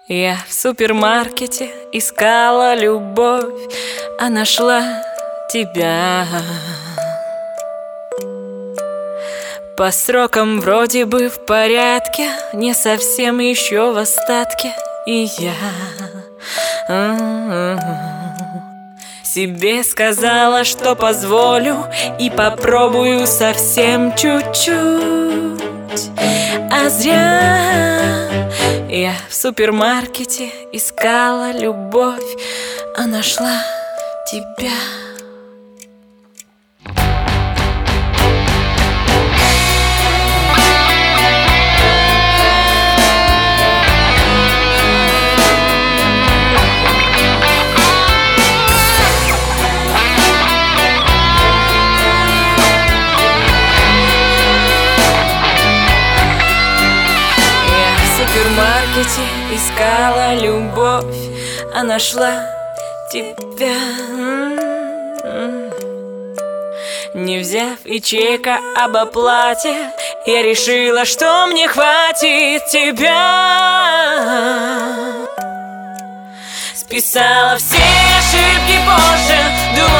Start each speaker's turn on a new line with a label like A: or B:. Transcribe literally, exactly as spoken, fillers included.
A: Я в супермаркете искала любовь, а нашла тебя. По срокам вроде бы в порядке, не совсем еще в остатке. И я себе сказала, что позволю и попробую совсем чуть-чуть. А зря я в супермаркете искала любовь, а нашла тебя. В супермаркете искала любовь, а нашла тебя. Не взяв и чека об оплате, я решила, что мне хватит тебя. Списала все ошибки позже.